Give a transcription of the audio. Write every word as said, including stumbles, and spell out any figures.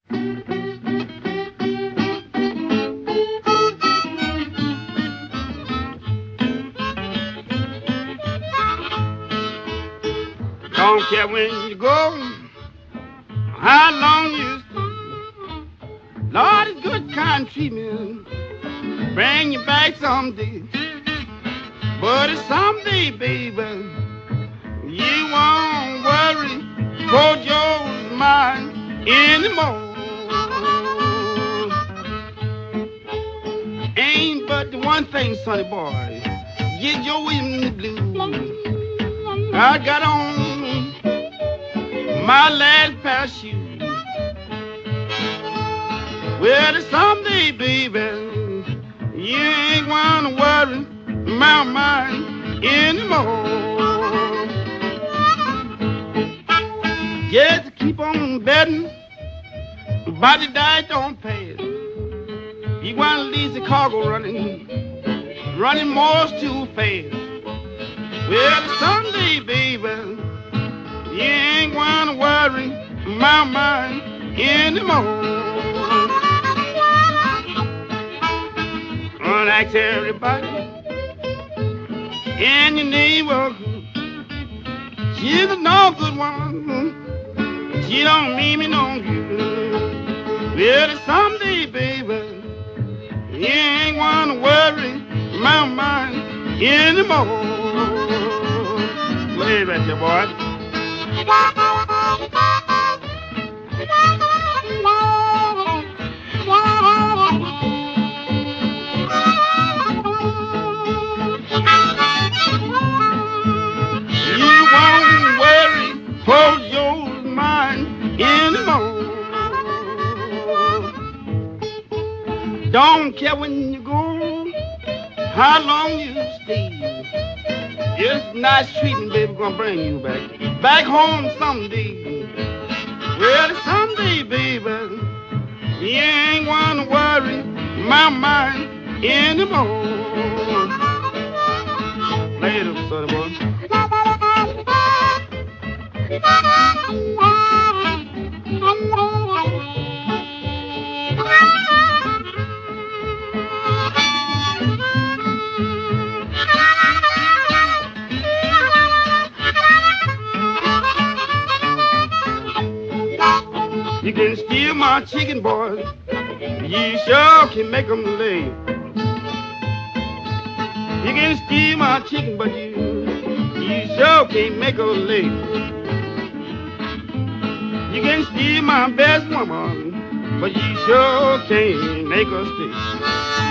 Don't care when you go, how long you stay. Lord, it's good kind treatment. Bring you back someday. But it's someday, baby, you won't worry for your mind anymore. Ain't but the one thing, sonny boy, get your William the blues. I got on my last pair of shoes. Well, it's someday, baby, you ain't gonna worry my mind anymore. Just keep on betting, body diet don't pay it. You wanna leave the cargo running, running more too fast. Well, someday, baby, you ain't gonna worry my mind anymore. Gonna ask everybody in your neighborhood, she's a no good woman. She don't mean me no good. Well, someday, baby, you ain't gonna worry my mind anymore. Go ahead, right there, boy. You won't worry for your mind anymore. Don't care when you go, how long you stay. It's nice treatment, baby, gonna bring you back, back home someday. Well, someday, baby, you ain't gonna worry my mind anymore. Play it up, son of boy. You can steal my chicken, boy. You sure can make 'em lay. You can steal my chicken, but you, you sure can't make 'em lay. You can steal my best woman, but you sure can't make her stay.